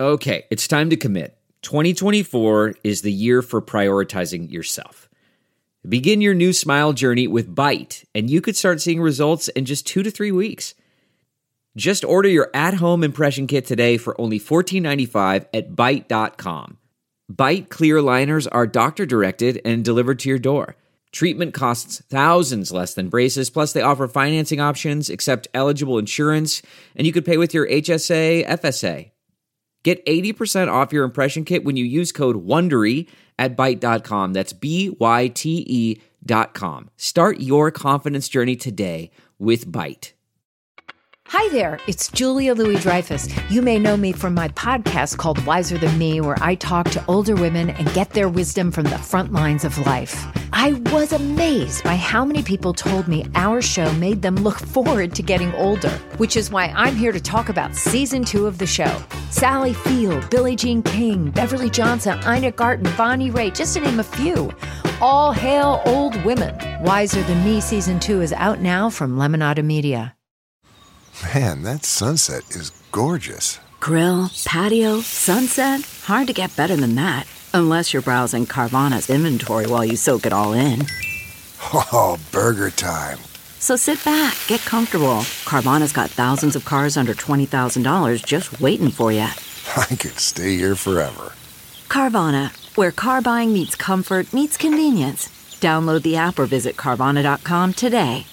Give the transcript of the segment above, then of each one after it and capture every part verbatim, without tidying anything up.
Okay, it's time to commit. twenty twenty-four is the year for prioritizing yourself. Begin your new smile journey with Byte, and you could start seeing results in just two to three weeks. Just order your at-home impression kit today for only fourteen ninety-five at byte dot com. Byte clear aligners are doctor-directed and delivered to your door. Treatment costs thousands less than braces, plus they offer financing options, accept eligible insurance, and you could pay with your H S A, F S A. Get eighty percent off your impression kit when you use code WONDERY at byte dot com. That's B Y T E dot com. Start your confidence journey today with Byte. Hi there, it's Julia Louis-Dreyfus. You may know me from my podcast called Wiser Than Me, where I talk to older women and get their wisdom from the front lines of life. I was amazed by how many people told me our show made them look forward to getting older, which is why I'm here to talk about season two of the show. Sally Field, Billie Jean King, Beverly Johnson, Ina Garten, Bonnie Raitt, just to name a few. All hail old women. Wiser Than Me season two is out now from Lemonada Media. Man, that sunset is gorgeous. Grill, patio, sunset. Hard to get better than that. Unless you're browsing Carvana's inventory while you soak it all in. Oh, burger time. So sit back, get comfortable. Carvana's got thousands of cars under twenty thousand dollars just waiting for you. I could stay here forever. Carvana, where car buying meets comfort meets convenience. Download the app or visit Carvana dot com today.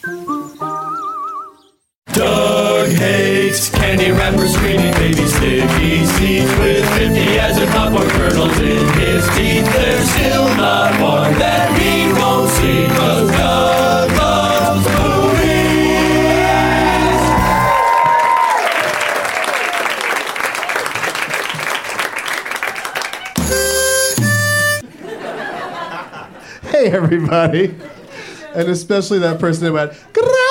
Doug hates candy wrappers, screaming baby sticky seeds with fifty as a popcorn kernels in his teeth. There's still not one that he won't see, 'cause Doug loves movies. Hey everybody, and especially that person that went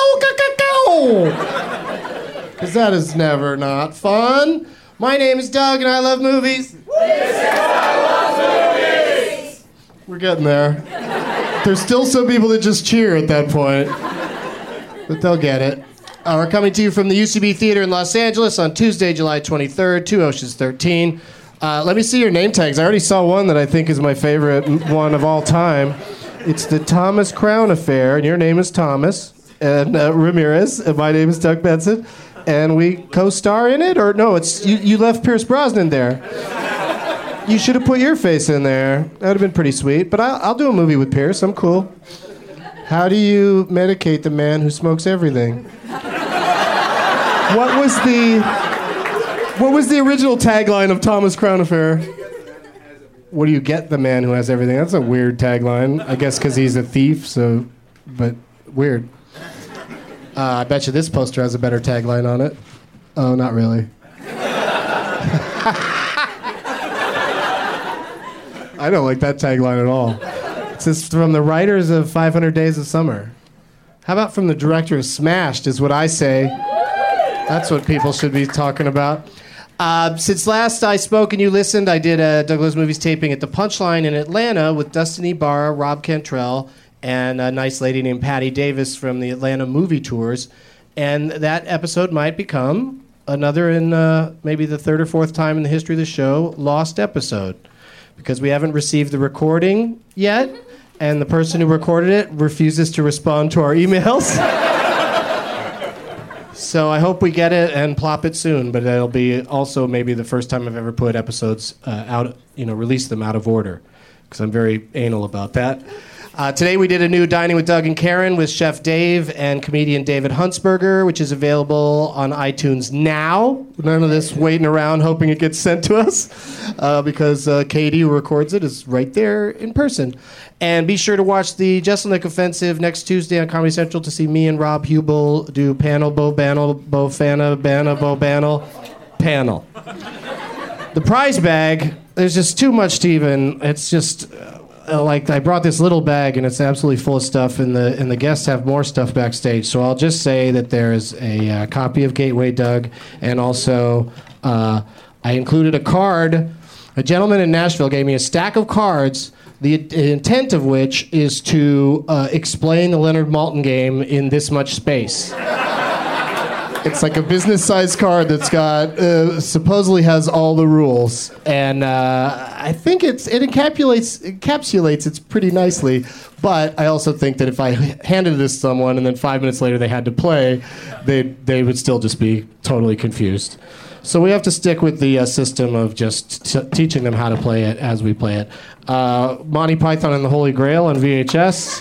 because that is never not fun. My name is Doug, and I love movies. This is I Love Movies. We're getting there. There's still some people that just cheer at that point, but they'll get it. Uh, we're coming to you from the U C B Theater in Los Angeles on Tuesday, July twenty-third, Two Oceans thirteen. Uh, let me see your name tags. I already saw one that I think is my favorite one of all time. It's the Thomas Crown Affair, and your name is Thomas. And uh, Ramirez, and my name is Doug Benson, and we co-star in it, or no? It's you. You left Pierce Brosnan there. You should have put your face in there. That would have been pretty sweet. But I'll, I'll do a movie with Pierce. I'm cool. How do you medicate the man who smokes everything? What was the What was the original tagline of Thomas Crown Affair? What do you get the man who has everything? That's a weird tagline. I guess because he's a thief. So, but weird. Uh, I bet you this poster has a better tagline on it. Oh, not really. I don't like that tagline at all. It says from the writers of five hundred Days of Summer. How about from the director of Smashed is what I say. That's what people should be talking about. Uh, since last I spoke and you listened, I did a Doug Loves Movies taping at the Punchline in Atlanta with Dustin Ibarra, Rob Cantrell, and a nice lady named Patty Davis from the Atlanta Movie Tours. And that episode might become another in uh, maybe the third or fourth time in the history of the show, lost episode. Because we haven't received the recording yet, and the person who recorded it refuses to respond to our emails. So I hope we get it and plop it soon, but it'll be also maybe the first time I've ever put episodes uh, out, you know, release them out of order, because I'm very anal about that. Uh, today we did a new Dining with Doug and Karen with Chef Dave and comedian David Huntsberger, which is available on iTunes now. None of this waiting around hoping it gets sent to us, uh, because uh, Katie, who records it, is right there in person. And be sure to watch the Jesselnick Offensive next Tuesday on Comedy Central to see me and Rob Hubel do panel, bo, banel, bo, fana, bana, bo, banel, panel. The prize bag, there's just too much to even, it's just... Uh, Uh, like I brought this little bag and it's absolutely full of stuff, and the and the guests have more stuff backstage. So I'll just say that there's a uh, copy of Gateway Doug, and also uh, I included a card. A gentleman in Nashville gave me a stack of cards, the intent of which is to uh, explain the Leonard Maltin game in this much space. It's like a business-sized card that's got uh, supposedly has all the rules, and uh, I think it's it encapsulates encapsulates it pretty nicely. But I also think that if I handed it to someone and then five minutes later they had to play, they they would still just be totally confused. So we have to stick with the uh, system of just t- teaching them how to play it as we play it. Uh, Monty Python and the Holy Grail on V H S.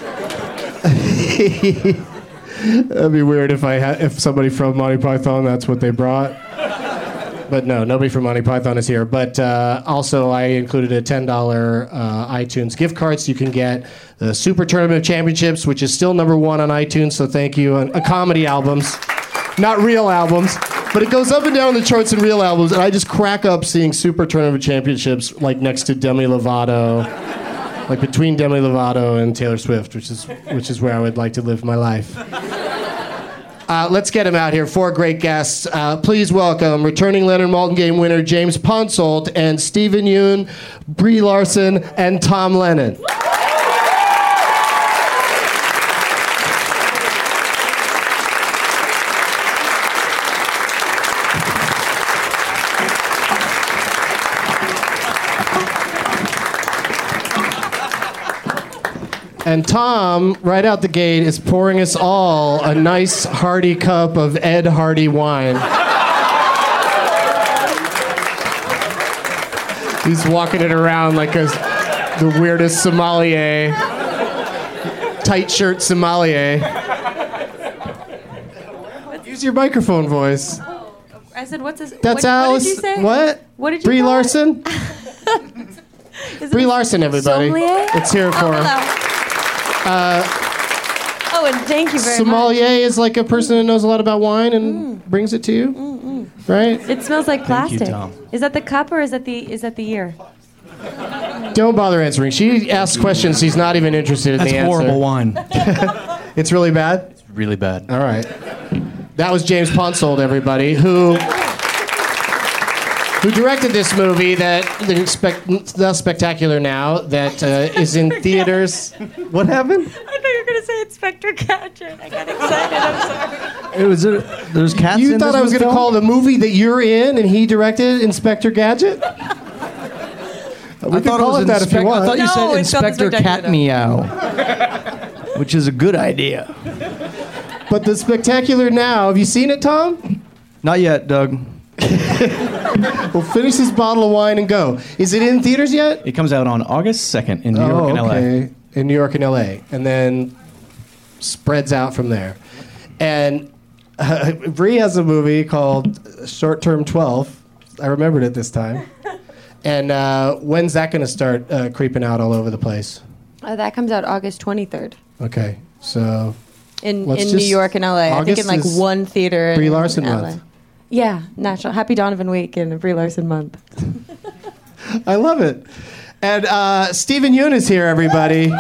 That'd be weird if I had if somebody from Monty Python, that's what they brought. But no, nobody from Monty Python is here. But uh, also, I included a ten dollars uh, iTunes gift card, so you can get the Super Tournament of Championships, which is still number one on iTunes. So thank you. And uh, comedy albums, not real albums, but it goes up and down the charts in real albums. And I just crack up seeing Super Tournament of Championships like next to Demi Lovato, like between Demi Lovato and Taylor Swift, which is which is where I would like to live my life. Uh, let's get him out here. Four great guests. Uh, please welcome returning Leonard Maltin Game winner James Ponsoldt and Stephen Yeun, Brie Larson, and Tom Lennon. And Tom, right out the gate, is pouring us all a nice hearty cup of Ed Hardy wine. He's walking it around like a, the weirdest sommelier. Tight shirt sommelier. Use your microphone voice. Oh, I said, what's his... That's what, Alice. What did you say? What? What did you Brie call Larson? Brie Larson, everybody. Sommelier? Let's hear it for oh, her. hello. Uh, oh, and thank you very sommelier much. Sommelier is like a person who knows a lot about wine and mm. brings it to you, mm, mm. right? It smells like plastic. Thank you, Tom. Is that the cup or is that the is that the ear? Don't bother answering. She asks questions she's not even interested in That's the answer. horrible wine. It's really bad? It's really bad. All right. That was James Ponsoldt, everybody, who who directed this movie that the, spec, the Spectacular Now that uh, is in theaters. What happened? I thought you were going to say Inspector Gadget. I got excited. I'm sorry. It was a, there's cats You in thought this I was going to film? call the movie that you're in and he directed Inspector Gadget? We I could thought call it, was it that if you inspec- want. I thought you No, said it's called Inspector Inspector Cat Meow, which is a good idea. But the Spectacular Now, have you seen it, Tom? Not yet, Doug. We'll finish this bottle of wine and go. Is it in theaters yet? It comes out on August second in New oh, York and L A. okay. In New York and L A, and then spreads out from there. And uh, Brie has a movie called Short Term twelve. I remembered it this time. And uh, when's that going to start uh, creeping out all over the place? Uh, that comes out August twenty-third. Okay, so In Let's in New just- York and L A. I think August in like is one theater. Brie in Larson L A. month. Yeah, National Happy Donovan Week and Brie Larson month. I love it. And uh, Stephen Yeun is here, everybody.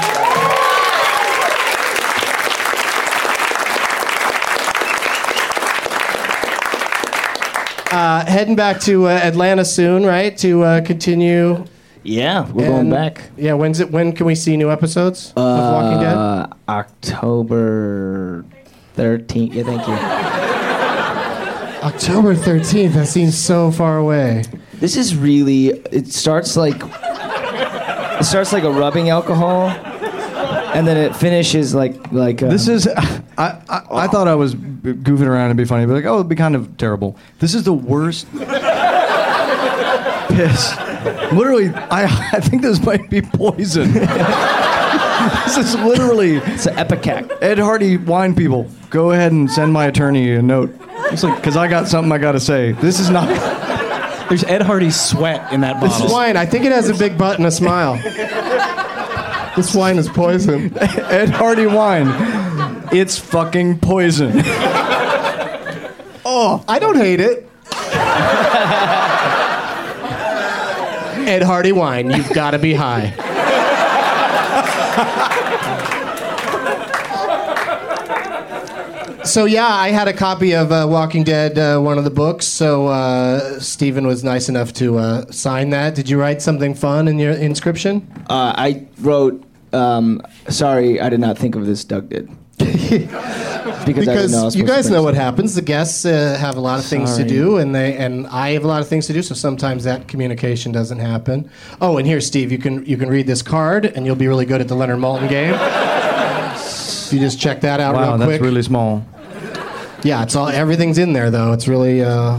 Uh, heading back to uh, Atlanta soon, right? To uh, continue. Yeah, we're And- going back. Yeah, when's it? When can we see new episodes of Walking Dead? Uh, October thirteenth. Yeah, thank you. October thirteenth. That seems so far away. This is really. It starts like. It starts like a rubbing alcohol, and then it finishes like like. Uh, This is. I, I, I thought I was goofing around and be funny, but like, oh, it'd be kind of terrible. This is the worst piss. Literally, I I think this might be poison. This is literally. It's an Epicac. Ed Hardy wine people, go ahead and send my attorney a note. It's like, because I got something I got to say. This is not. There's Ed Hardy's sweat in that This bottle. wine, I think it has a big butt and a smile. This wine is poison. Ed Hardy wine. It's fucking poison. Oh, I don't hate it. Ed Hardy wine, you've got to be high. So yeah, I had a copy of uh, Walking Dead, uh, one of the books. So uh, Stephen was nice enough to uh, sign that. Did you write something fun in your inscription? Uh, I wrote. Um, sorry, I did not think of this. Doug did. Because, I didn't know I was you supposed to guys bring know what something. happens. The guests uh, have a lot of things Sorry. to do, and they and I have a lot of things to do. So sometimes that communication doesn't happen. Oh, and here, Steve, you can you can read this card, and you'll be really good at the Leonard Maltin game. You just check that out Wow, real that's quick. really small. Yeah, it's all everything's in there though. It's really. Uh,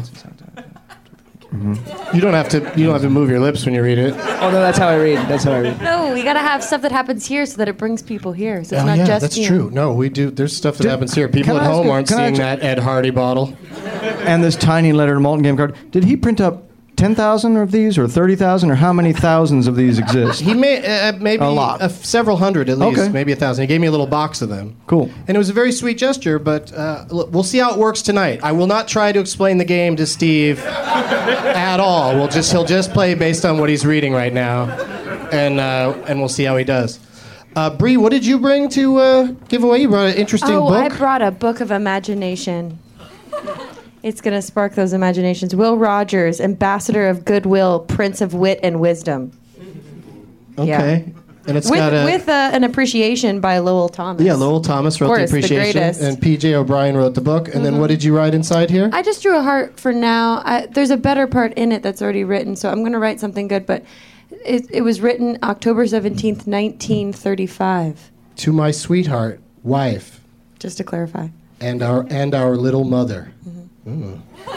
You don't have to. You don't have to move your lips when you read it. Oh no, that's how I read. That's how I read. No, we gotta have stuff that happens here so that it brings people here. So it's Oh not yeah, just that's you. true. No, we do. There's stuff that Did- happens here. People can at I ask home you- aren't can I seeing ask- that Ed Hardy bottle. And this tiny Leonard Maltin game card. Did he print up ten thousand of these, or thirty thousand, or how many thousands of these exist? He made uh, maybe A lot. Uh, several hundred at least, Okay. maybe a thousand. He gave me a little box of them. Cool. And it was a very sweet gesture, but uh, look, we'll see how it works tonight. I will not try to explain the game to Steve at all. We'll just he'll just play based on what he's reading right now, and uh, and we'll see how he does. Uh, Bree, what did you bring to uh, give away? You brought an interesting Oh, book. I brought a book of imagination. It's going to spark those imaginations. Will Rogers, Ambassador of Goodwill, Prince of Wit and Wisdom. Okay. Yeah. And it's with got a with uh, an appreciation by Lowell Thomas. yeah. Lowell Thomas wrote Of course, the the appreciation, greatest. and P J O'Brien wrote the book. And then what did you write inside here? I just drew a heart for now. I, there's a better part in it that's already written, so I'm going to write something good. But it, it was written October seventeenth, nineteen thirty-five. To my sweetheart, wife, Just to clarify. and our and our little mother. Mm.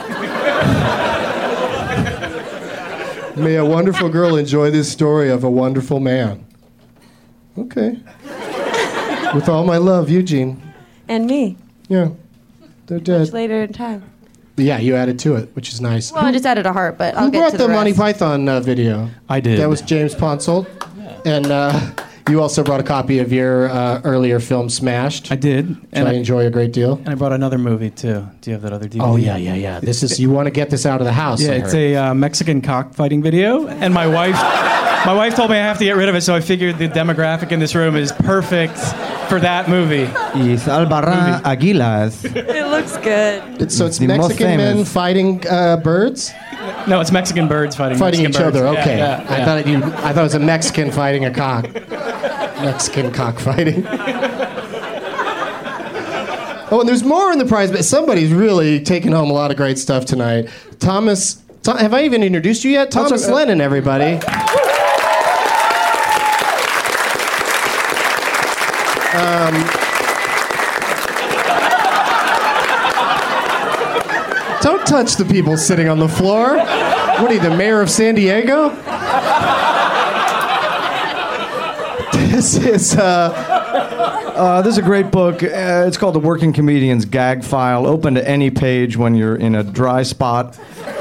May a wonderful girl enjoy this story of a wonderful man. Okay. With all my love, Eugene. And me. Yeah, they're dead. Much later in time. Yeah, you added to it, which is nice. Well, I just added a heart, but I'll Who get brought to the, the Monty rest. Python uh, video? I did. That was James Ponsold. And uh, you also brought a copy of your uh, earlier film, Smashed. I did. Which And I I, enjoy a great deal. and I brought another movie, too. Do you have that other D V D? Oh, yeah, yeah, yeah. This is, you want to get this out of the house. Yeah, I it's heard. a uh, Mexican cockfighting video, and my wife, my wife told me I have to get rid of it, so I figured the demographic in this room is perfect for that movie. Y Albarrán Aguilas. It looks good. It's, so it's the most Mexican men famous. fighting uh, birds? No, it's Mexican birds fighting Fighting Mexican each birds. other, Yeah, okay. yeah, I yeah. thought you. I thought it was a Mexican fighting a cock. Mexican cockfighting. Oh, and there's more in the prize, but somebody's really taking home a lot of great stuff tonight. Thomas, Tom, have I even introduced you yet? Thomas That's a- Lennon, everybody. Um, don't touch the people sitting on the floor. What are you, the mayor of San Diego? This is, uh, Uh, this is a great book. Uh, it's called The Working Comedian's Gag File. Open to any page when you're in a dry spot.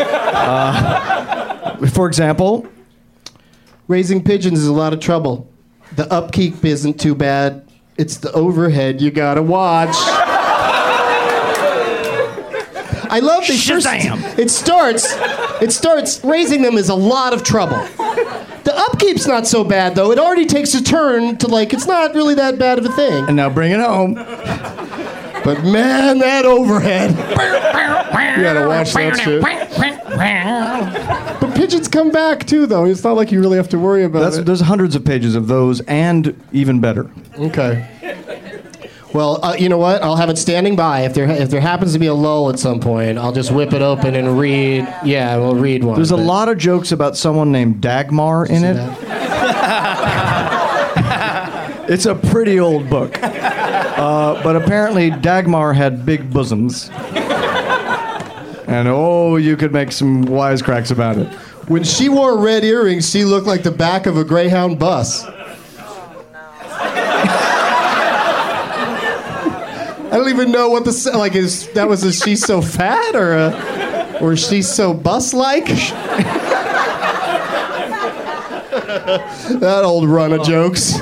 Uh, for example, raising pigeons is a lot of trouble. The upkeep isn't too bad. It's the overhead you gotta watch. I love the first. It starts. It starts. Raising them is a lot of trouble. The upkeep's not so bad though. It already takes a turn to like. It's not really that bad of a thing. and now bring it home. But man, that overhead. You gotta watch that shit. But pigeons come back too, though. It's not like you really have to worry about That's, it. there's hundreds of pages of those, and even better. Okay. Well, uh, you know what? I'll have it standing by. If there if there happens to be a lull at some point, I'll just whip it open and read. Yeah, we'll read one. There's a but- lot of jokes about someone named Dagmar in it. It's a pretty old book. Uh, but apparently Dagmar had big bosoms. And oh, you could make some wisecracks about it. When she wore red earrings, she looked like the back of a Greyhound bus. I don't even know what the s- like is. That was a she's so fat or a, or she's so bus-like. That old run of jokes.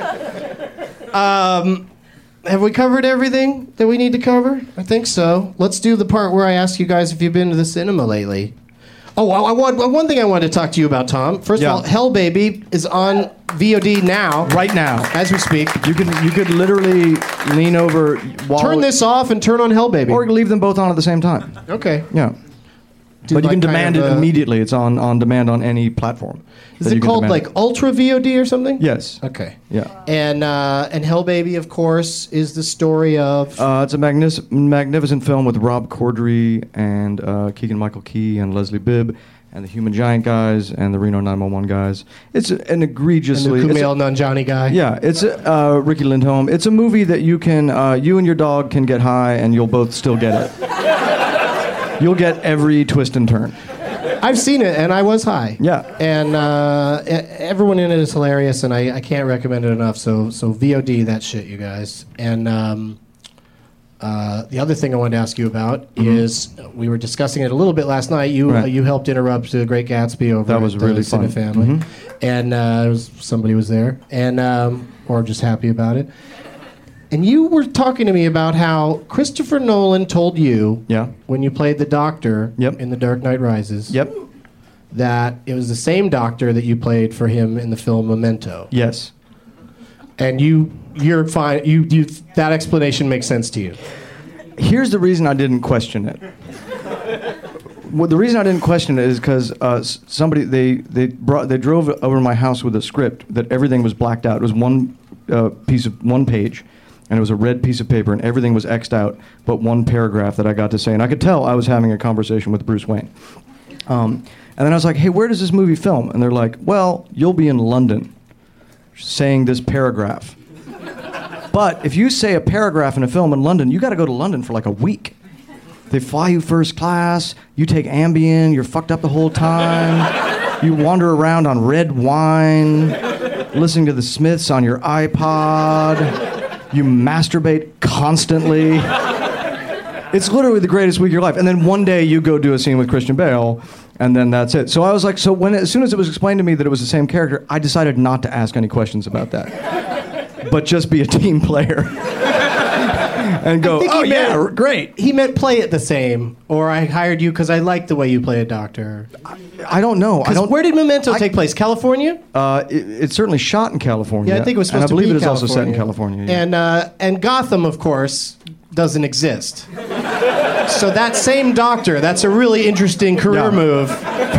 Um, have we covered everything that we need to cover? I think so. Let's do the part where I ask you guys if you've been to the cinema lately. Oh, I, I want one thing I wanted to talk to you about, Tom. First Yeah. of all, Hell Baby is on V O D now, Right now. as we speak. You could you could literally lean over while Turn this off and turn on Hell Baby. or leave them both on at the same time. Okay. Yeah. do but you like can kind demand of it a- immediately. It's on, on demand on any platform. Is that you it can called demand like Ultra V O D or something? Yes. Okay. Yeah. And uh, and Hell Baby, of course, is the story of. Uh, it's a magnis- magnificent film with Rob Corddry and uh, Keegan-Michael Key and Leslie Bibb and the Human Giant guys and the Reno nine one one guys. It's a- an egregiously... and the it's a- Kumail Nanjiani guy. Yeah, it's uh, Ricky Lindholm. It's a movie that you can, uh, you and your dog can get high, and you'll both still get it. You'll get every twist and turn. I've seen it, and I was high. Yeah. And uh, e- everyone in it is hilarious, and I, I can't recommend it enough. So so V O D that shit, you guys. And um, uh, the other thing I wanted to ask you about Mhm. is we were discussing it a little bit last night. You Right. uh, you helped interrupt The Great Gatsby over That was at the really Cine fun. Family, Mhm. and uh, it was, somebody was there, and um, or just happy about it. And you were talking to me about how Christopher Nolan told you, Yeah. when you played the Doctor Yep. in The Dark Knight Rises, Yep. that it was the same Doctor that you played for him in the film Memento. Yes. And you, you're fine. You, you, that explanation makes sense to you. Here's the reason I didn't question it. Well, the reason I didn't question it is because uh, s- somebody they they brought they drove over to my house with a script that everything was blacked out. It was one uh, piece of one page, and it was a red piece of paper, and everything was X'd out, but one paragraph that I got to say, and I could tell I was having a conversation with Bruce Wayne. Um, and then I was like, "Hey, where does this movie film?" And they're like, "Well, you'll be in London, saying this paragraph." But if you say a paragraph in a film in London, you got to go to London for like a week. They fly you first class, you take Ambien, you're fucked up the whole time. You wander around on red wine, listening to the Smiths on your iPod. You masturbate constantly. It's literally the greatest week of your life. And then one day you go do a scene with Christian Bale, and then that's it. So I was like, so when as soon as it was explained to me that it was the same character, I decided not to ask any questions about that, but just be a team player. And go, I think oh he yeah, meant- great. He meant play it the same, or I hired you because I like the way you play a doctor. I don't know. I 'Cause don't. where did Memento I- take place? California? Uh, it, it's certainly shot in California. Yeah, I think it was supposed and I believe to be it is also set in California. California. Yeah. And uh, and Gotham, of course, doesn't exist. So that same doctor, that's a really interesting career Yeah. move.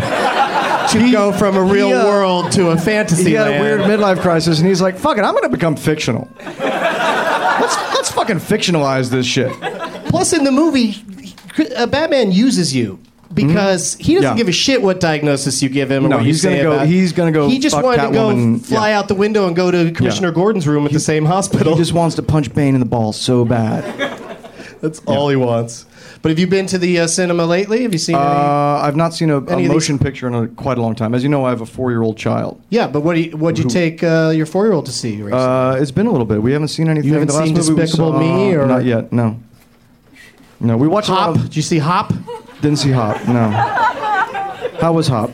To go from a real he, uh, world to a fantasy he had land. a weird midlife crisis, and he's like, "Fuck it, I'm going to become fictional. let's let's fucking fictionalize this shit." Plus, in the movie, uh, Batman uses you because he doesn't Yeah. give a shit what diagnosis you give him or No, what you he's say gonna go- about. he's gonna go He just fuck wanted to go Catwoman, fly yeah. out the window and go to Commissioner Gordon's room at the same hospital. He just wants to punch Bane in the balls so bad. That's all he wants. But have you been to the uh, cinema lately? Have you seen Uh, any? I've not seen a, Any a of motion these- picture in a, quite a long time. As you know, I have a four-year-old child. Yeah, but what do you, what'd you Who- take uh, your four-year-old to see recently? Uh, it's been a little bit. We haven't seen anything. You haven't the last seen movie we Despicable saw- Me, or- not yet? No. No, we watched a lot Hop? of- Did you see Hop? Didn't see Hop. No. How was Hop?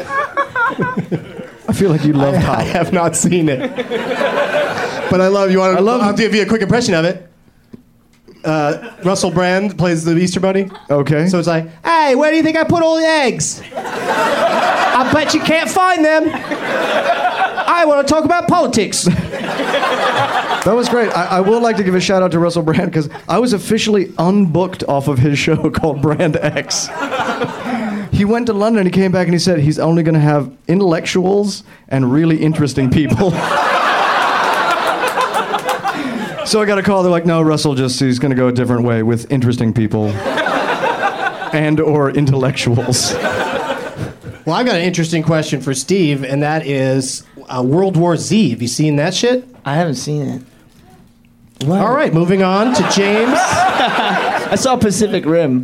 I feel like you loved I, Hop. I have not seen it. But I love you. Want I love- I'll give you a quick impression of it. Uh, Russell Brand plays the Easter Bunny. Okay. So it's like, hey, where do you think I put all the eggs? I bet you can't find them. I want to talk about politics. That was great. I, I will like to give a shout out to Russell Brand because I was officially unbooked off of his show called Brand X. He went to London, he came back and he said he's only going to have intellectuals and really interesting people. So I got a call. They're like, no, Russell just he's going to go a different way with interesting people and or intellectuals. Well, I've got an interesting question for Steve, and that is uh, World War Z. Have you seen that shit? I haven't seen it. All right, moving on to James. I saw Pacific Rim.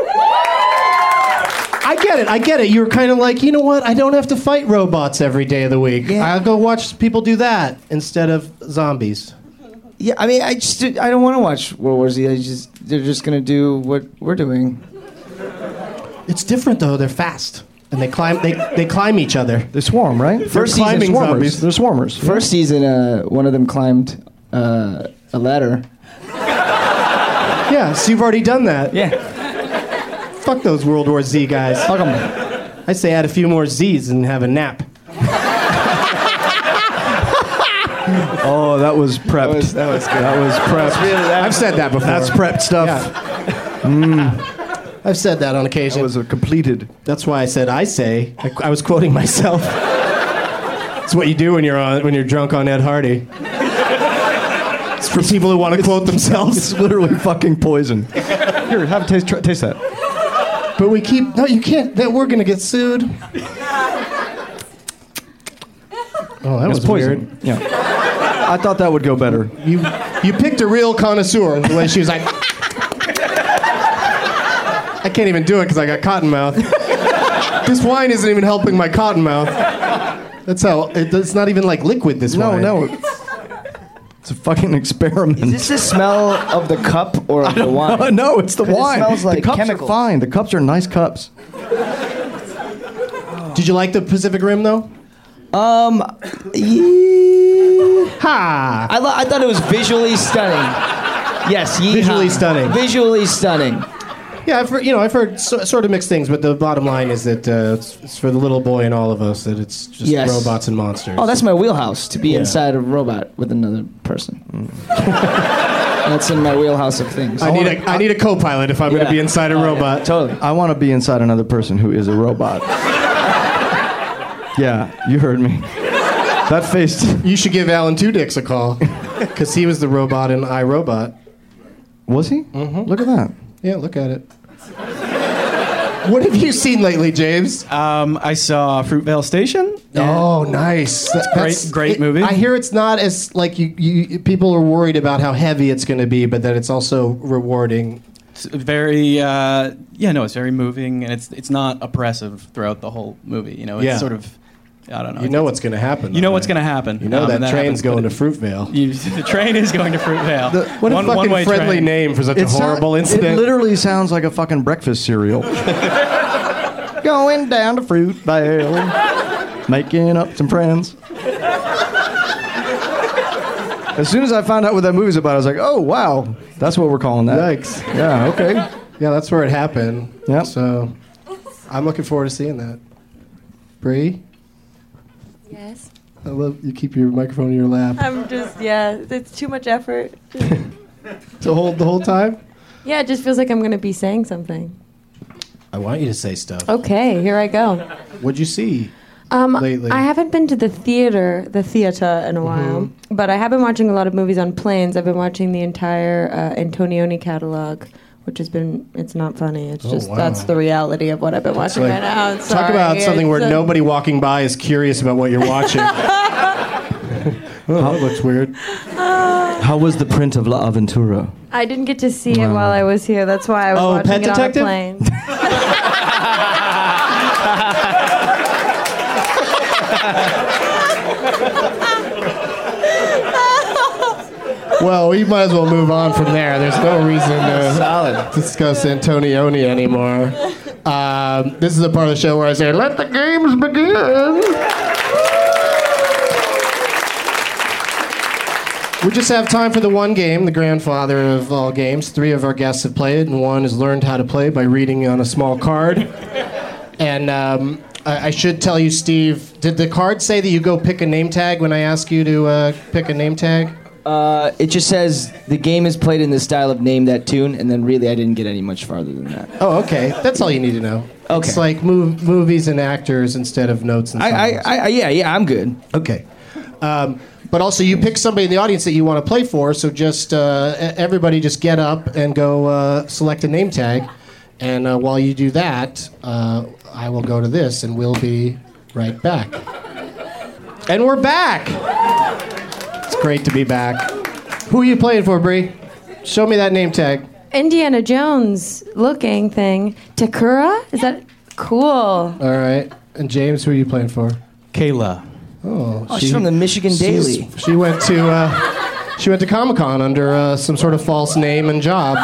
I get it. I get it. You were kind of like, you know what? I don't have to fight robots every day of the week. Yeah. I'll go watch people do that instead of zombies. Yeah, I mean, I just I don't want to watch World War Z. I just they're just gonna do what we're doing. It's different though. They're fast and they climb. They they climb each other. They swarm, right? They're season climbing Swarmers. zombies. They're swarmers. First season, uh, one of them climbed uh, a ladder. Yeah. So you've already done that. Yeah, Fuck those World War Z guys. fuck 'em. I say add a few more Z's and have a nap. Oh, that was prepped. That was- that was good. That was prepped. I've said that before. That's prepped stuff. Yeah. Mm. I've said that on occasion. That was a completed. That's why I said I say. I, I was quoting myself. It's what you do when you're on when you're drunk on Ed Hardy. It's for people who want to quote themselves. It's literally fucking poison. Here, have a taste. Try, taste that. But we keep. No, you can't. That we're gonna get sued. Oh, that It's was poison. weird. Yeah. I thought that would go better. You you picked a real connoisseur the way she was like. I can't even do it because I got cotton mouth. This wine isn't even helping my cotton mouth. That's how. It, it's not even like liquid. This No, wine. no. It's a fucking experiment. Is this the smell of the cup or of the wine? No, no, it's the 'Cause it wine. smells like the cups chemicals. are fine. The cups are nice cups. Did you like the Pacific Rim though? Um, yee- Ha! I, lo- I thought it was visually stunning. Yes, yeehaw. Visually stunning. Visually stunning. Yeah, I've heard, you know, I've heard so, sort of mixed things, but the bottom line is that uh, it's, it's for the little boy in all of us that it's just Yes. robots and monsters. Oh, that's my wheelhouse, to be Yeah. inside a robot with another person. That's in my wheelhouse of things. I need a I need a co-pilot if I'm going Yeah. to be inside a Oh, yeah. robot. Totally. I want to be inside another person who is a robot. Yeah, you heard me. That face. You should give Alan Two Dicks a call because he was the robot in iRobot. Was he? Mm-hmm. Look at that. Yeah, look at it. What have you seen lately, James? Um, I saw Fruitvale Station. Oh, nice. That- Great, great it- movie. I hear it's not as like you, you. People are worried about how heavy it's going to be, but that it's also rewarding. It's very, uh, yeah, no, it's very moving, and it's it's not oppressive throughout the whole movie. You know, it's Yeah. sort of, I don't know. You know what's going to happen. You know though, what's right? going to happen. You know Um, that, and that train's happens, going but to Fruitvale. You, the train is going to Fruitvale. The- what a one, fucking one-way friendly train. name for such a It sound- horrible incident. It literally sounds like a fucking breakfast cereal. Going down to Fruitvale, making up some friends. As soon as I found out what that movie's about, I was like, oh, wow. That's what we're calling that. Yikes. Yeah, okay. Yeah, that's where it happened. Yep. So I'm looking forward to seeing that. Bree, Yes. I love you keep your microphone in your lap. I'm just, yeah, it's too much effort. To hold the whole time? Yeah, it just feels like I'm going to be saying something. I want you to say stuff. Okay, here I go. What'd you see? Um, Lately. I haven't been to the theater, the theater in a while, but I have been watching a lot of movies on planes. I've been watching the entire uh, Antonioni catalog, which has been, it's not funny. It's Oh, just, wow. that's the reality of what I've been watching like- right now. I'm Talk sorry. about something where It's, uh, nobody walking by is curious about what you're watching. Oh, that looks weird. How was the print of La Aventura? I didn't get to see it while I was here. That's why I was Oh, watching Pet it Detective? on a plane. Well, we might as well move on from there. There's no reason to Solid. discuss Antonioni anymore. Um, this is the part of the show where I say, let the games begin. We just have time for the one game, the grandfather of all games. Three of our guests have played, and one has learned how to play by reading on a small card. And um, I, I should tell you, Steve, did the card say that you go pick a name tag when I ask you to uh, pick a name tag? Uh, it just says the game is played in the style of Name That Tune, and then really I didn't get any much farther than that. Oh, okay. That's all you need to know. Okay. It's like mov- movies and actors instead of notes and songs. I, I, I, yeah, yeah, I'm good. Okay. Um, but also, you pick somebody in the audience that you want to play for, so just uh, e- everybody just get up and go uh, select a name tag. And uh, while you do that, uh, I will go to this, and we'll be right back. And we're back! It's great to be back. Who are you playing for, Bree? Show me that name tag. Indiana Jones looking thing. Takura? Is that cool? All right. And James, who are you playing for? Kayla. Oh, Oh, she's from the Michigan she's- Daily. She went to uh, she went to Comic Con under uh, some sort of false name and job.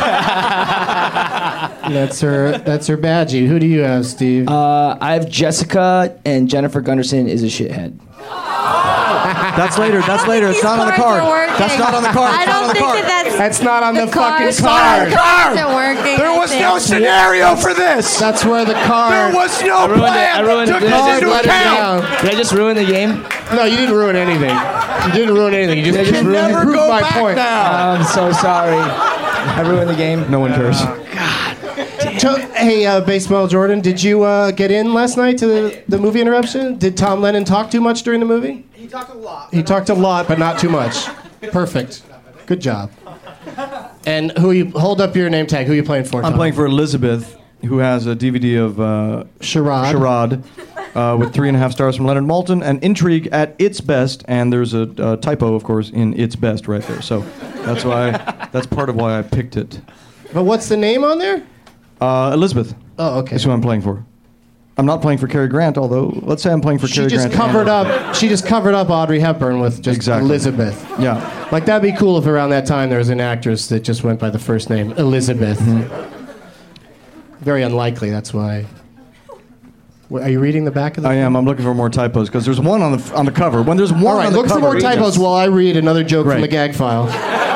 that's her. That's her badgie. Who do you have, Steve? Uh, I have Jessica, and Jennifer Gunderson is a shithead. That's later. That's later. It's These not on the cards card. are working. That's not on the card. I It's not don't on the think card. that that's that's not on the, fucking cards- card. The cards are working. There I was think. no scenario for this. That's where the card. There was no ruined it. I plan ruined that it. took Did I this just into let it account. down. Did I just ruin the game? No, you didn't ruin anything. You didn't ruin anything. You just, Did I just you ruin never it? proved Go my back point. now. I'm so sorry. I ruined the game. No one cares. To- hey, uh, Baseball Jordan, did you uh, get in last night to the, the movie interruption? Did Tom Lennon talk too much during the movie? He talked a lot. He talked a lot, but not too much. Perfect. Good job. And who you hold up your name tag? Who are you playing for? I'm Tom? playing for Elizabeth, who has a D V D of uh, Charade. Charade uh, with three and a half stars from Leonard Maltin, and Intrigue at its best. And there's a, a typo, of course, in its best right there. So that's why that's part of why I picked it. But what's the name on there? Uh, Elizabeth. Oh, okay. That's who I'm playing for. I'm not playing for Cary Grant, although let's say I'm playing for She Cary just Grant. covered and- up. She just covered up Audrey Hepburn with just Exactly. Elizabeth. Yeah. Like that'd be cool if around that time there was an actress that just went by the first name Elizabeth. Very unlikely. That's why. Wait, are you reading the back of the? I am. I'm looking for more typos because there's one on the on the cover. When there's one All right, on the look cover, for more typos while I read another joke from Great. the gag file.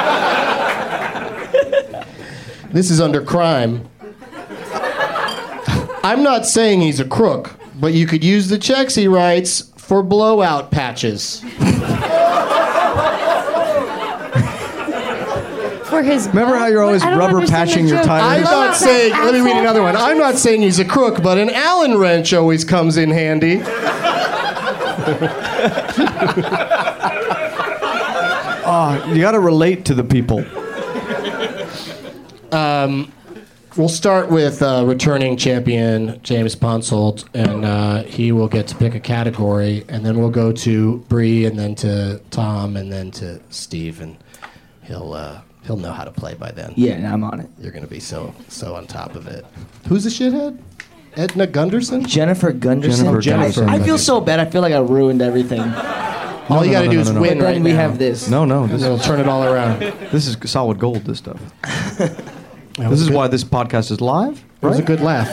This is under crime. I'm not saying he's a crook, but you could use the checks he writes for blowout patches. For his. Remember how you're always I don't rubber understand patching the your joke. tires? I'm not saying. Let me read another one. I'm not saying he's a crook, but an Allen wrench always comes in handy. Oh, you got to relate to the people. Um, we'll start with uh, returning champion James Ponsoldt, and uh, he will get to pick a category, and then we'll go to Bree, and then to Tom, and then to Steve, and he'll uh, he'll know how to play by then. Yeah, I'm on it. You're gonna be so so on top of it. Who's the shithead? Edna Gunderson? Jennifer Gunderson. Jennifer Jennifer I, I feel Gunderson. so bad. I feel like I ruined everything. All you no, gotta no, do no, is no, no. win But then right we now. have this. No, no. And This, it'll turn it all around. this is solid gold, this stuff. This is why this podcast is live, It was a right? good laugh.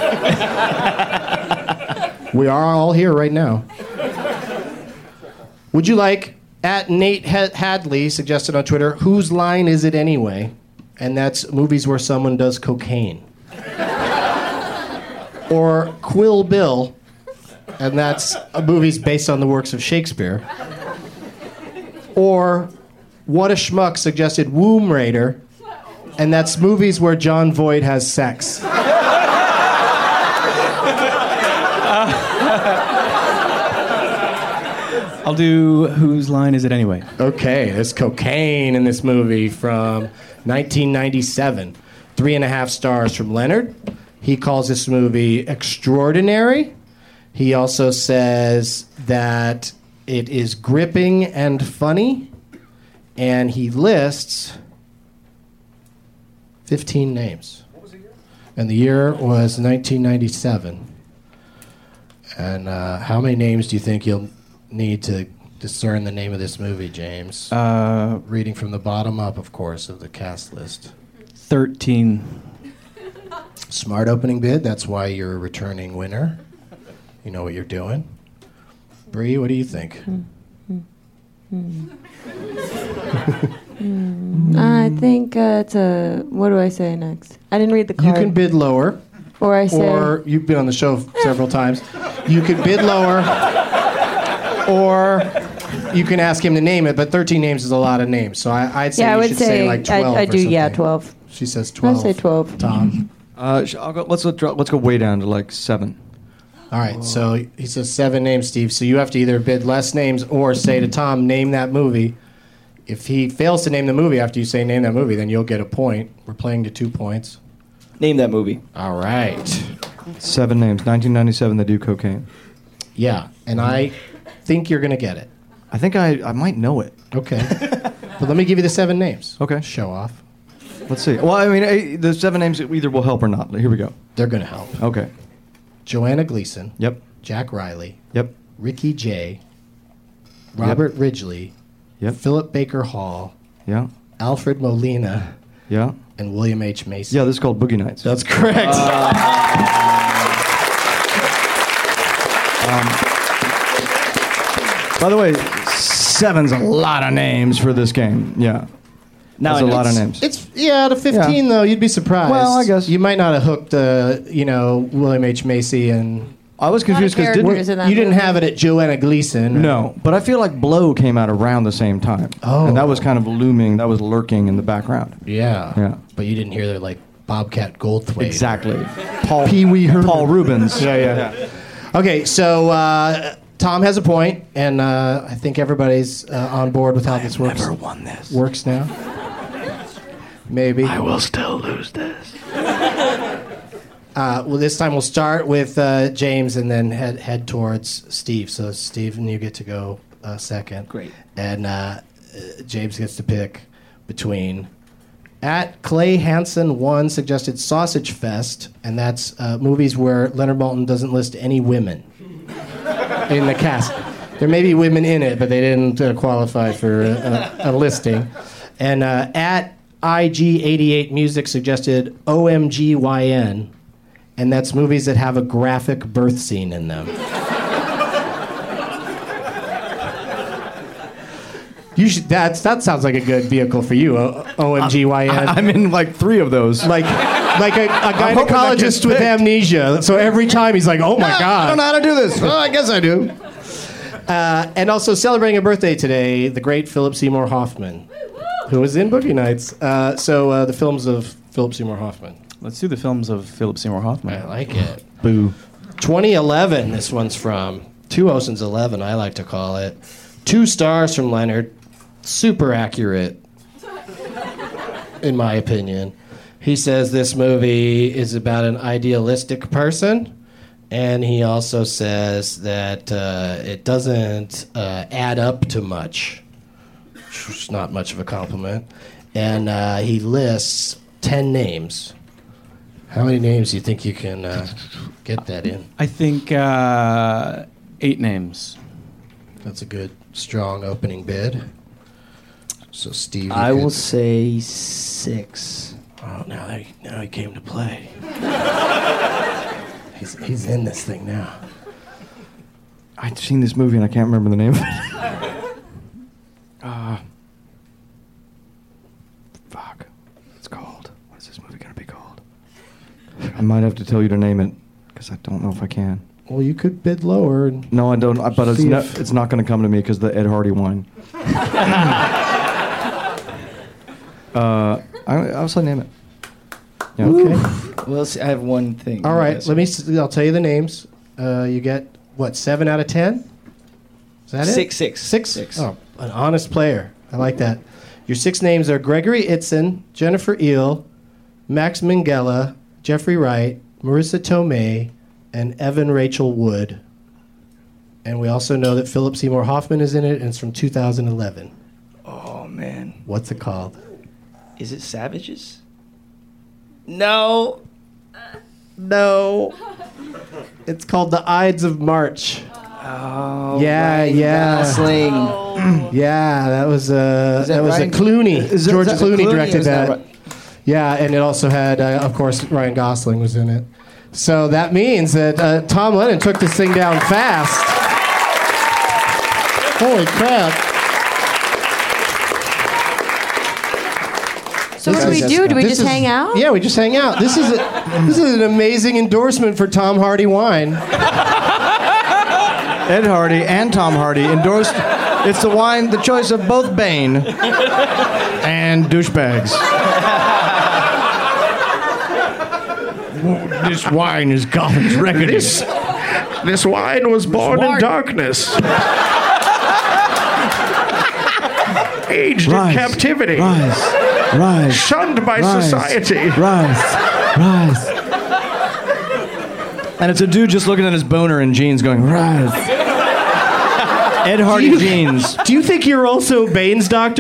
We are all here right now. Would you like, at Nate Ha- Hadley suggested on Twitter, whose line is it anyway? And that's movies where someone does cocaine. Or Quill Bill, and that's uh, movies based on the works of Shakespeare. Or What a Schmuck suggested Womb Raider, and that's movies where John Voight has sex. I'll do Whose Line Is It Anyway? Okay, there's cocaine in this movie from nineteen ninety-seven. Three and a half stars from Leonard. He calls this movie extraordinary. He also says that it is gripping and funny. And he lists fifteen names. What was the year? And the year was nineteen ninety-seven. And uh, how many names do you think you'll need to discern the name of this movie, James? Uh, Reading from the bottom up, of course, of the cast list. thirteen. Smart opening bid. That's why you're a returning winner. You know what you're doing. Bree, what do you think? I think uh, it's a. What do I say next? I didn't read the You card. can bid lower, Or I say. or you've been on the show several times. You could bid lower, or you can ask him to name it. But thirteen names is a lot of names, so I, I'd say yeah, I you would should say. say, like twelve. I, I or do. Yeah, something. twelve. She says twelve. I'll say twelve. Tom. Uh, sh- I'll go, let's let's dro- let's go way down to like seven. All right, so he says seven names, Steve. So you have to either bid less names or say to Tom, name that movie. If he fails to name the movie after you say name that movie, then you'll get a point. We're playing to two points. Name that movie. All right. Seven names. nineteen ninety-seven. They do cocaine. Yeah, and I think you're going to get it. I think I, I might know it. Okay. But let me give you the seven names. Okay. Show off. Let's see. Well, I mean, eh, the seven names either will help or not. Here we go. They're going to help. Okay. Joanna Gleason. Yep. Jack Riley. Yep. Ricky Jay. Robert Yep. Ridgely. Yep. Philip Baker Hall. Yeah. Alfred Molina. Yeah. And William H. Macy. Yeah, this is called Boogie Nights. That's correct. Um, by the way, seven's a lot of names for this game. Yeah. Now That's I a know. lot of names. It's yeah, to fifteen Yeah. though, you'd be surprised. Well, I guess. you might not have hooked, uh, you know, William H Macy, and I was confused because characters didn't in that you didn't movie. have it at Joanna Gleason. no, but I feel like Blow came out around the same time. Oh. And that was kind of looming. That was lurking in the background. Yeah. Yeah. But you didn't hear the like Bobcat Goldthwait. Exactly. Paul Pee Wee Herman. Paul Rubens. Yeah, yeah. Okay, so uh, Tom has a point, and uh, I think everybody's uh, on board with how this works. Never won this. Works now. Maybe. I will still lose this. Uh, well, this time we'll start with uh, James and then head head towards Steve. So, Steve, and you get to go uh, second. Great. And uh, uh, James gets to pick between. At Clay Hansen one suggested Sausage Fest, and that's uh, movies where Leonard Maltin doesn't list any women in the cast. There may be women in it, but they didn't uh, qualify for a, a, a listing. And uh, at I G eighty-eight Music suggested O M G Y N, and that's movies that have a graphic birth scene in them. You should. That's that sounds like a good vehicle for you. O M G Y N. I'm in like three of those. Like, like a, a hoping that gynecologist gets with picked. amnesia. So every time he's like, "Oh my I god, don't know how to do this. Well, I guess I do. Uh, and also celebrating a birthday today, the great Philip Seymour Hoffman, who was in Boogie Nights. Uh, so uh, the films of Philip Seymour Hoffman. Let's do the films of Philip Seymour Hoffman. I like it. Boo. twenty eleven. This one's from Two Oceans Eleven. I like to call it. Two stars from Leonard. Super accurate, in my opinion. He says this movie is about an idealistic person, and he also says that uh, it doesn't uh, add up to much. It's not much of a compliment. And uh, he lists ten names. How many names do you think you can uh, get that in? I think uh, eight names. That's a good, strong opening bid. So, Steve, I could... will say six. Oh, now he, now he came to play. he's, he's in this thing now. I'd seen this movie and I can't remember the name of it. uh, fuck. It's called. What is this movie going to be called? I might have to tell you to name it because I don't know if I can. Well, you could bid lower. And no, I don't. But it's, if... no, it's not going to come to me because the Ed Hardy wine. Uh, I, I'll say name it. Yeah. Okay. Well, see, I have one thing. All right. Let me. I'll tell you the names. Uh, you get what? Seven out of ten. Is that Six, it? six. Six. Six. Oh, an honest player. I like that. Your six names are Gregory Itzin, Jennifer Eel, Max Minghella, Jeffrey Wright, Marissa Tomei, and Evan Rachel Wood. And we also know that Philip Seymour Hoffman is in it, and it's from two thousand eleven. Oh man. What's it called? Is it Savages? No. No. It's called The Ides of March. Oh. Yeah, Ryan yeah. Gosling. Yeah, that was uh, Is that that was Ryan- a Clooney. Is that- George is that Clooney Clooney or directed is that that. Ri- Yeah, and it also had, uh, of course, Ryan Gosling was in it. So that means that uh, Tom Lennon took this thing down fast. Holy crap! So what do we do? Do we This just is- hang out? Yeah, we just hang out. This is a, this is an amazing endorsement for Tom Hardy wine. Ed Hardy and Tom Hardy endorsed. It's the wine, the choice of both Bane and douchebags. This wine is Colin's record. This, this wine was born in darkness. Aged Rise, in captivity. Rise, rise. Shunned by rise, society. Rise, rise. And it's a dude just looking at his boner in jeans going, rise. Ed Hardy Do you- jeans. Do you think you're also Bane's doctor?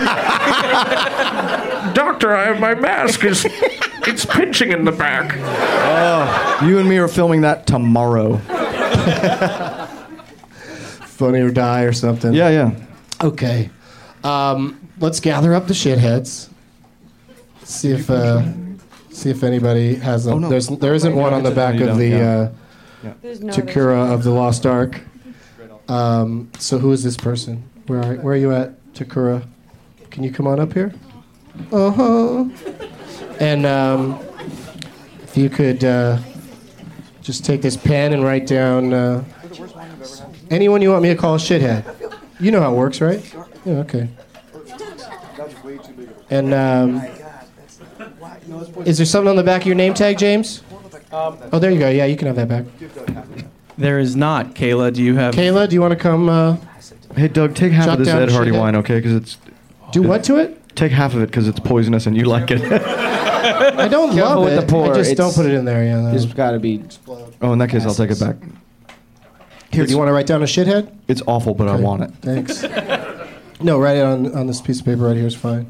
Doctor, I have my mask. Is it's pinching in the back. Oh, you and me are filming that tomorrow. Funny or Die or something. Yeah, yeah. Okay. Um, let's gather up the shitheads. See if uh, see if anybody has a. Oh, no. There's there isn't one on the back You of don't, the yeah. uh, There's no Takura of the Lost Ark. Um, so who is this person? Where are where are you at, Takura? Can you come on up here? Uh huh. And um, if you could uh, just take this pen and write down uh, anyone you want me to call a shithead. You know how it works, right? Yeah, okay. And um, Is there something on the back of your name tag, James? Um, oh, there you go. Yeah, you can have that back. There is not. Kayla, do you have... Kayla, do you want to come? Uh, Hey, Doug, take half Jot of this down Ed Hardy shit. wine, okay? Because it's... do what to it? Take half of it because it's poisonous and you like it. I don't Careful love with it. the pour. I just It's- don't put it in there. Yeah. There's No. got to be. Oh, in that case, I'll take it back. Here, do you want to write down a shithead? It's awful, but I Okay. want it. Thanks. No, write it on on this piece of paper right here is fine.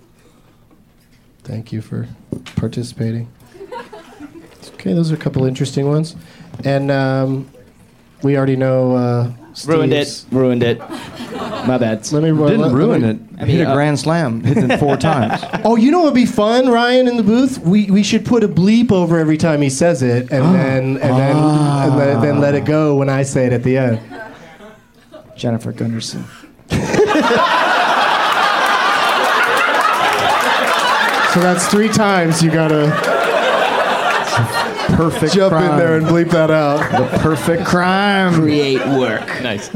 Thank you for participating. Okay, those are a couple interesting ones, and um, we already know. Uh, Ruined it. Steve's- Ruined it. My bad. Let me Didn't let- ruin let it. me- I mean, Hit a uh, grand slam. Hit it four times. Oh, you know what would be fun, Ryan, in the booth? We we should put a bleep over every time he says it, and then and then and let, then let it go when I say it at the end. Jennifer Gunderson. So that's three times you gotta Perfect jump crime. in there and bleep that out. The perfect crime. Create work. Nice.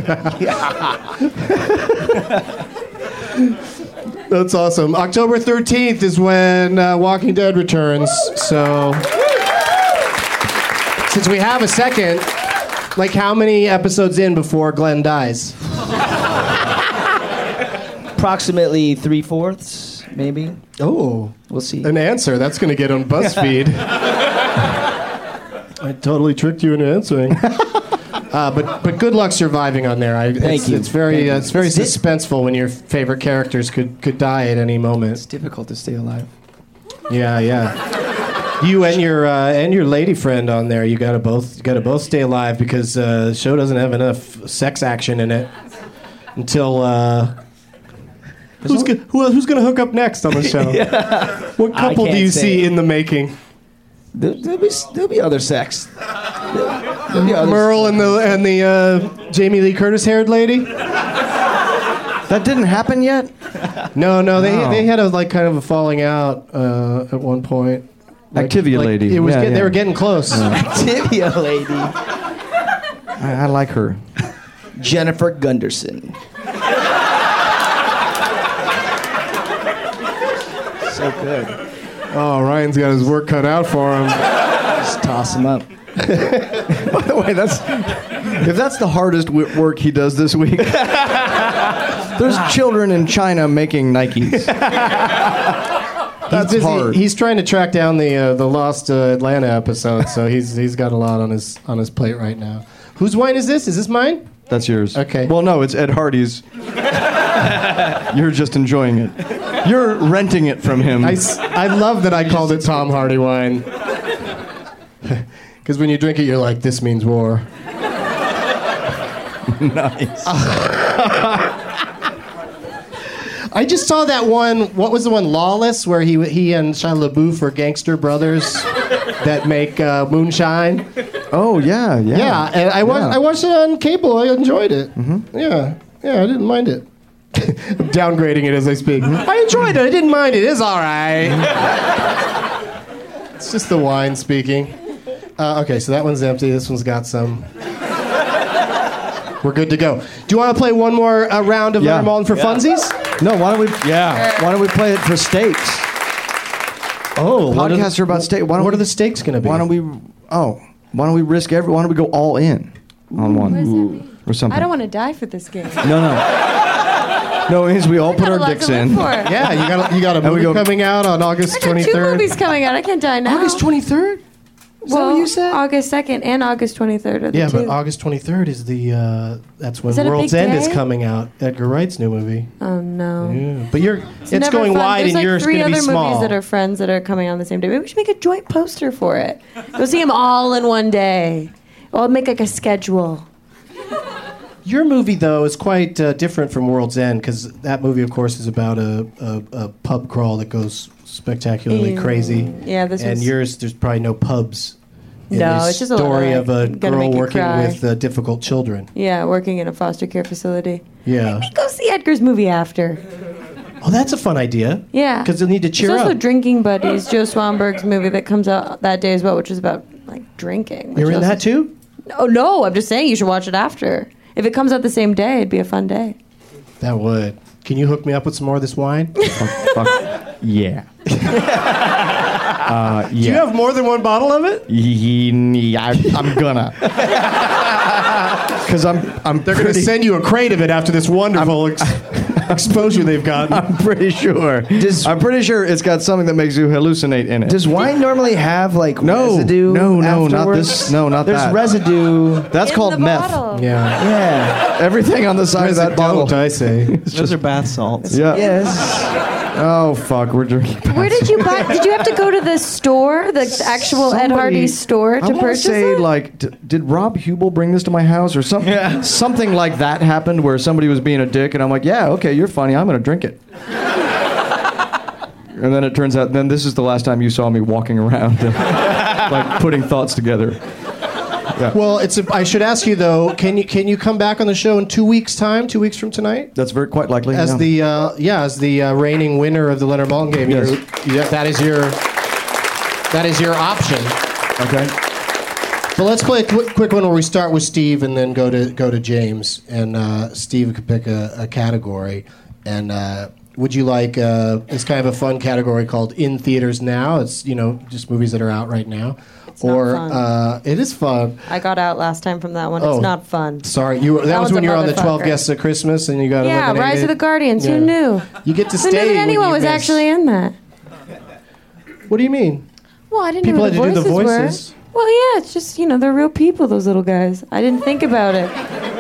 That's awesome. October thirteenth is when uh, Walking Dead returns. So, since we have a second, like how many episodes in before Glenn dies? Approximately three fourths, maybe. Oh, We'll see. an answer. That's going to get on BuzzFeed. I totally tricked you into answering. Uh, but but good luck surviving on there. I, Thank it's, you. It's very Thank you. uh, it's very Is it- suspenseful when your favorite characters could could die at any moment. It's difficult to stay alive. Yeah, yeah. You and your uh, and your lady friend on there. You gotta both you gotta both stay alive because uh, the show doesn't have enough sex action in it until. Uh, who's go- who, who's gonna hook up next on the show? What couple do can't you say. see in the making? There, there'll be there'll be other sex. There'll be other Merle and the and the uh, Jamie Lee Curtis haired lady. That didn't happen yet? No, no, they No. they had a like kind of a falling out uh, at one point. Like- Activia like, lady. It was Yeah, get, they yeah. were getting close. Activia lady. I, I like her. Jennifer Gunderson. So good. Oh, Ryan's got his work cut out for him. Just toss him up. By the way, that's if that's the hardest w- work he does this week. There's children in China making Nikes. That's he's busy, hard. He's trying to track down the uh, the lost uh, Atlanta episode, so he's he's got a lot on his on his plate right now. Whose wine is this? Is this mine? That's yours. Okay. Well, no, it's Ed Hardy's. You're just enjoying it. You're renting it from him. I, s- I love that I called it Tom Hardy wine. Because when you drink it, you're like, this means war. Nice. I just saw that one. What was the one? Lawless, where he he and Shia LaBeouf are gangster brothers that make uh, moonshine. Oh yeah, yeah. Yeah, and I watched Yeah. I watched it on cable. I enjoyed it. Mm-hmm. Yeah, yeah, I didn't mind it. I'm downgrading it as I speak. I enjoyed it. I didn't mind it. It's all right. It's just the wine speaking. Uh, okay, so that one's empty. This one's got some. We're good to go. Do you want to play one more uh, round of Yeah. Larry Malden for funsies? No, why don't we? Yeah. Why don't we play it for stakes? Oh, what are Podcasts are about stakes. Why don't What we, are the stakes going to be? Why don't we? Oh, why don't we risk every? Why don't we go all in on one What does that mean? or something? I don't want to die for this game. No, no. No, it means we all put Got a our lot dicks to live in. for. Yeah, you got a, you got a And we movie go- coming out on August I got two twenty-third. movies coming out. I can't die now. August twenty-third? Is that well, what you said? August second and August twenty-third are the Yeah, two. but August twenty-third is the uh, that's when Is that a World's big End is day? coming out. Edgar Wright's new movie. Oh no. Yeah, but you're It's, it's never going fun. wide There's and like yours three going to be other small. movies that are friends that are coming on the same day. Maybe we should make a joint poster for it. Go see them all in one day. I'll make like a schedule. Your movie though is quite uh, different from World's End because that movie, of course, is about a, a, a pub crawl that goes spectacularly Ew. crazy. Yeah, this and was- yours, there's probably no pubs. In No, this it's just a lot of, story like, of a gonna girl make you working cry. with uh, difficult children. Yeah, working in a foster care facility. Yeah. Go see Edgar's movie after. Oh, that's a fun idea. Yeah. Because you'll need to cheer There's also up. Drinking Buddies, Joe Swanberg's movie that comes out that day as well, which is about like drinking. which You're in also- that too? Oh no, I'm just saying you should watch it after. If it comes out the same day, it'd be a fun day. That would. Can you hook me up with some more of this wine? Fuck, fuck. Yeah. Uh, Do you yeah. have more than one bottle of it? Yeah, I- I'm gonna. Because I'm, I'm They're going to pretty, send you a crate of it after this wonderful ex- exposure they've gotten. I'm pretty sure. Does- I'm pretty sure it's got something that makes you hallucinate in it. Does wine normally have like no, residue? no, no, not afterwards? this. No, not There's that. residue. That's In called the meth. bottle. Yeah. Yeah. Everything on the side of that bottle. Don't I say? Those are bath salts. Yeah. Yes. Oh fuck, we're drinking. Where did you buy? Did you have to go to the store, the actual Ed Somebody- Hardy's store, I to want to purchase say it? like, d- did Rob Hubel bring this to my house or something? Yeah. Something like that happened where somebody was being a dick, and I'm like, yeah, okay, you're funny. I'm gonna drink it. And then it turns out, then this is the last time you saw me walking around, and, like putting thoughts together. Well, it's. A, I should ask you though. Can you can you come back on the show in two weeks' time? Two weeks from tonight, That's very quite likely. as yeah. the uh, yeah, as the uh, reigning winner of the Leonard Maltin game. Yes. You're- Yeah, that is your that is your option. Okay. So let's play a quick, quick one where we start with Steve and then go to go to James, and uh, Steve could pick a, a category. And uh, would you like uh, it's kind of a fun category called In Theaters Now? It's you know just movies that are out right now. It's not or fun. Uh, it is fun. I got out last time from that one. Oh. It's not fun. Sorry, you. That, That was one's when a you were on the twelve motherfucker. Guests at Christmas, and you got Yeah, eliminated. Rise of the Guardians. Yeah. Who knew? You get to Who stay. knew that when anyone you was miss. actually in that? What do you mean? Well, I didn't People know who had the to do the voices, voices. were. Well, yeah, it's just you know they're real people. Those little guys. I didn't think about it.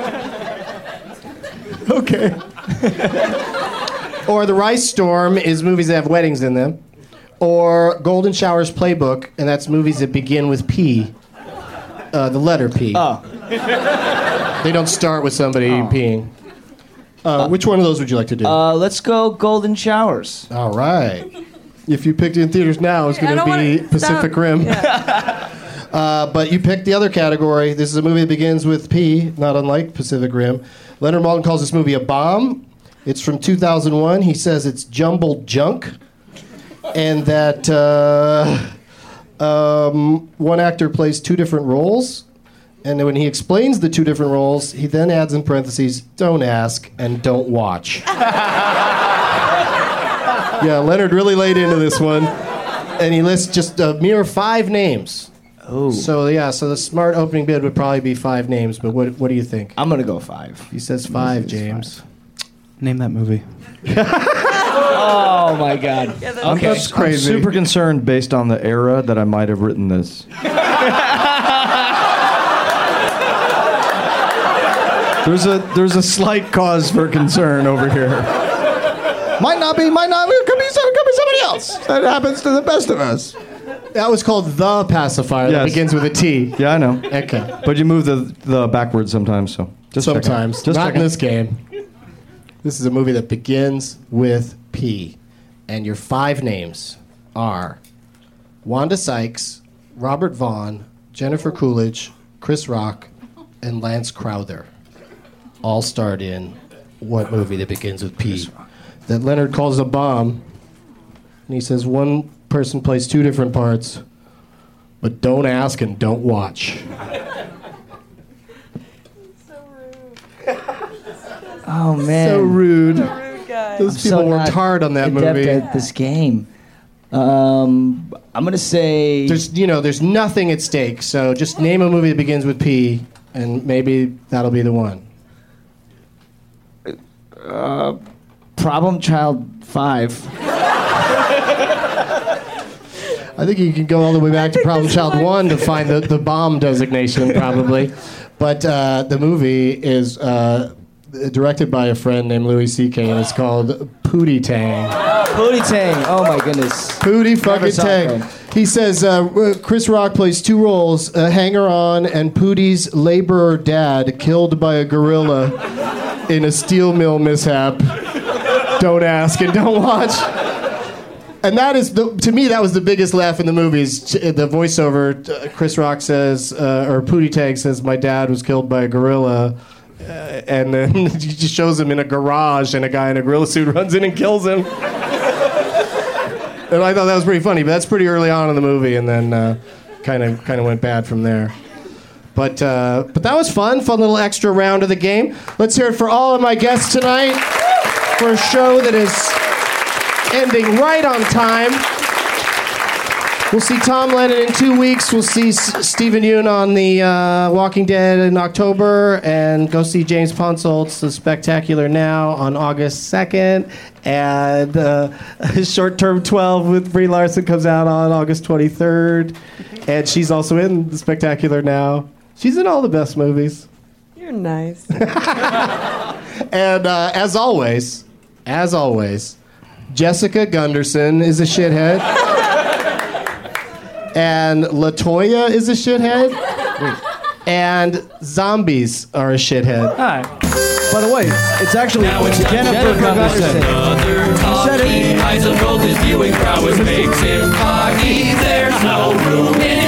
Okay. Or The Rice Storm is movies that have weddings in them. Or Golden Shower's Playbook, and that's movies that begin with P. Uh, the letter P. Oh. They don't start with somebody peeing. Uh, which one of those would you like to do? Uh, let's go Golden Showers. All right. If you picked In Theaters Now, it's going to be wanna- Pacific stop. Rim. uh, but you picked the other category. This is a movie that begins with P, not unlike Pacific Rim. Leonard Maltin calls this movie a bomb. It's from two thousand one. He says it's jumbled junk. And that uh, um, one actor plays two different roles. And then when he explains the two different roles, he then adds in parentheses, don't ask and don't watch. Yeah, Leonard really laid into this one. And he lists just a mere five names. Oh. So, yeah, so the smart opening bid would probably be five names. But what, what do you think? I'm gonna go five. He says five, James. Name that movie. Oh my God. Okay. That's crazy. I'm super concerned based on the era that I might have written this. There's a there's a slight cause for concern over here. Might not be, might not be, could be, some- could be somebody else. That happens to the best of us. That was called The Pacifier. That Yes. begins with a T. Yeah, I know. Okay. But you move the the backwards sometimes, so just checking. Sometimes. Just Not checking. in this game. This is a movie that begins with P. And your five names are Wanda Sykes, Robert Vaughn, Jennifer Coolidge, Chris Rock, and Lance Crowther. All starred in what movie that begins with P? That Leonard calls a bomb. And he says one person plays two different parts, but don't ask and don't watch. Oh man. So rude. Those I'm people so worked not hard on that adept movie. at this game. Um, I'm gonna say. There's, you know, there's nothing at stake. So just name a movie that begins with P, and maybe that'll be the one. Uh, Problem Child Five. I think you can go all the way back to Problem Child One to find the, the bomb designation, probably. But uh, the movie is uh, directed by a friend named Louis C K, and it's called Pootie Tang. Pootie Tang. Oh my goodness. Pootie fucking Never saw Tang. it. He says uh, Chris Rock plays two roles: a hanger-on and Pootie's laborer dad killed by a gorilla in a steel mill mishap. Don't ask and don't watch. And that is, the, to me, that was the biggest laugh in the movies. The voiceover, uh, Chris Rock says, uh, or Pootie Tang says, my dad was killed by a gorilla. Uh, and then he just shows him in a garage, and a guy in a gorilla suit runs in and kills him. And I thought that was pretty funny, but that's pretty early on in the movie, and then kind of kind of went bad from there. But uh, but that was fun, fun little extra round of the game. Let's hear it for all of my guests tonight for a show that is ending right on time. We'll see Tom Lennon in two weeks. We'll see S- Stephen Yeun on the uh, Walking Dead in October, and go see James Ponsolt's The Spectacular Now on August second. And uh, Short Term twelve with Brie Larson comes out on August twenty-third. And she's also in The Spectacular Now. She's in all the best movies. You're nice. And uh, as always, as always, Jessica Gunderson is a shithead. And LaToya is a shithead. And zombies are a shithead. Hi. By the way, it's actually Now it's Jennifer, Jennifer Gunderson. Another talkie. Heisenberg, his viewing prowess makes him cocky. There's no room in